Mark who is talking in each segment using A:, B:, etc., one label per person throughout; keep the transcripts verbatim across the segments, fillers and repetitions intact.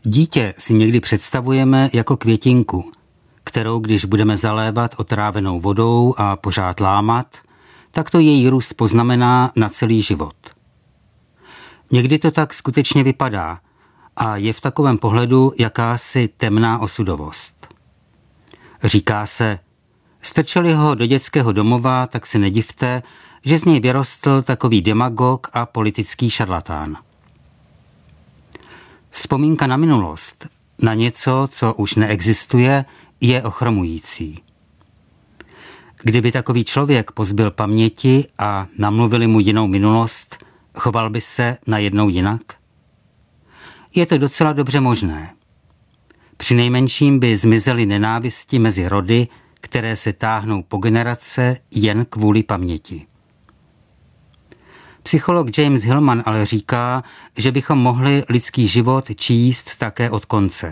A: Dítě si někdy představujeme jako květinku, kterou když budeme zalévat otrávenou vodou a pořád lámat, tak to její růst poznamená na celý život. Někdy to tak skutečně vypadá a je v takovém pohledu jakási temná osudovost. Říká se, strčeli ho do dětského domova, tak se nedivte, že z něj vyrostl takový demagog a politický šarlatán. Vzpomínka na minulost, na něco, co už neexistuje, je ochromující. Kdyby takový člověk pozbyl paměti a namluvili mu jinou minulost, choval by se najednou jinak? Je to docela dobře možné. Přinejmenším by zmizely nenávisti mezi rody, které se táhnou po generace jen kvůli paměti. Psycholog James Hillman ale říká, že bychom mohli lidský život číst také od konce.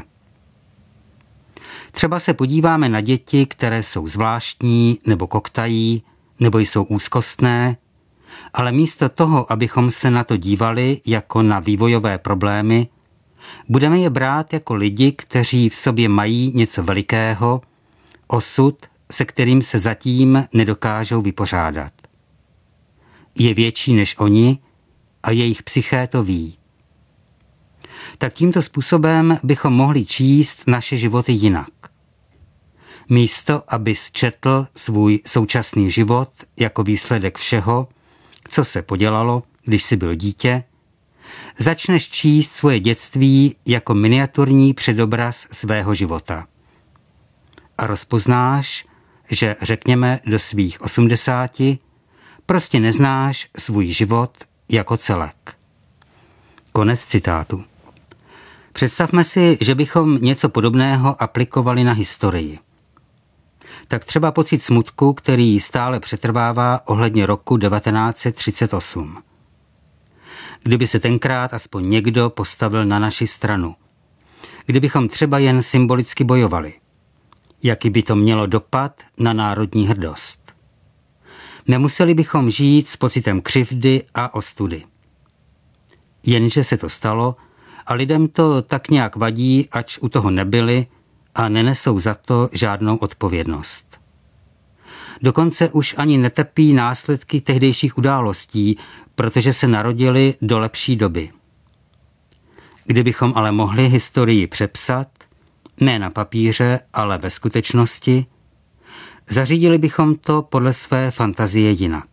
A: Třeba se podíváme na děti, které jsou zvláštní nebo koktají, nebo jsou úzkostné, ale místo toho, abychom se na to dívali jako na vývojové problémy, budeme je brát jako lidi, kteří v sobě mají něco velikého, osud, se kterým se zatím nedokážou vypořádat. Je větší než oni a jejich psyché to ví. Tak tímto způsobem bychom mohli číst naše životy jinak. Místo, aby četl svůj současný život jako výsledek všeho, co se podělalo, když jsi byl dítě, začneš číst svoje dětství jako miniaturní předobraz svého života. A rozpoznáš, že řekněme do svých osmdesáti prostě neznáš svůj život jako celek. Konec citátu. Představme si, že bychom něco podobného aplikovali na historii. Tak třeba pocit smutku, který stále přetrvává ohledně roku devatenáct set třicet osm. Kdyby se tenkrát aspoň někdo postavil na naši stranu. Kdybychom třeba jen symbolicky bojovali. Jaký by to mělo dopad na národní hrdost. Nemuseli bychom žít s pocitem křivdy a ostudy. Jenže se to stalo a lidem to tak nějak vadí, ač u toho nebyli a nenesou za to žádnou odpovědnost. Dokonce už ani netrpí následky tehdejších událostí, protože se narodili do lepší doby. Kdybychom ale mohli historii přepsat, ne na papíře, ale ve skutečnosti, zařídili bychom to podle své fantazie jinak.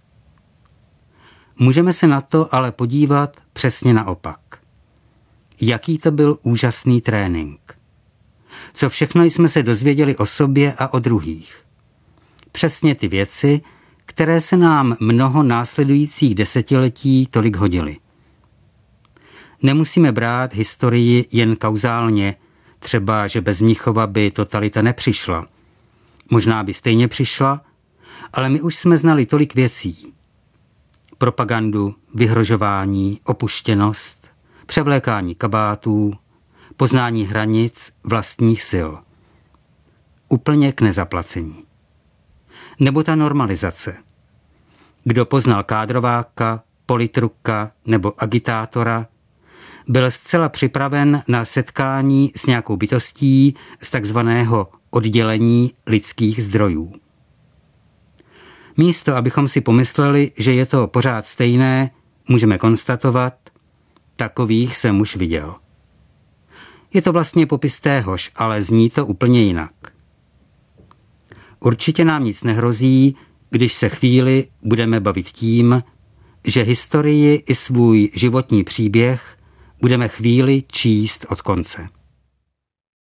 A: Můžeme se na to ale podívat přesně naopak. Jaký to byl úžasný trénink. Co všechno jsme se dozvěděli o sobě a o druhých. Přesně ty věci, které se nám mnoho následujících desetiletí tolik hodily. Nemusíme brát historii jen kauzálně, třeba, že bez Mnichova by totalita nepřišla. Možná by stejně přišla, ale my už jsme znali tolik věcí. Propagandu, vyhrožování, opuštěnost, převlékání kabátů, poznání hranic vlastních sil. Úplně k nezaplacení. Nebo ta normalizace. Kdo poznal kádrováka, politruka nebo agitátora, byl zcela připraven na setkání s nějakou bytostí z takzvaného oddělení lidských zdrojů. Místo, abychom si pomysleli, že je to pořád stejné, můžeme konstatovat, takových jsem už viděl. Je to vlastně popis téhož, ale zní to úplně jinak. Určitě nám nic nehrozí, když se chvíli budeme bavit tím, že historii i svůj životní příběh budeme chvíli číst od konce.